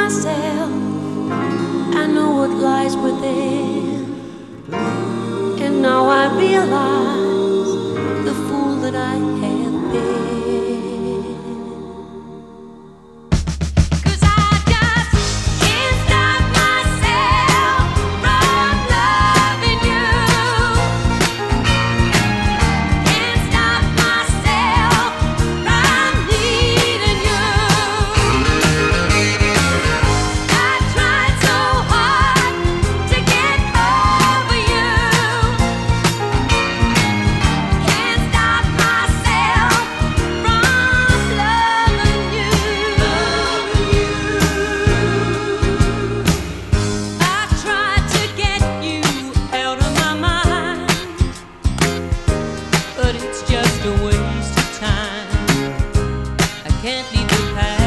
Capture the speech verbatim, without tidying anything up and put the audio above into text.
myself. I know what lies within, and now I realize the fool that I have been. 'Cause I just can't stop myself from loving you. Can't stop myself from needing you. I tried so hard to get over you. Can't stop myself from loving you. I tried to get you out of my mind, but it's just a waste of time. I can't leave the past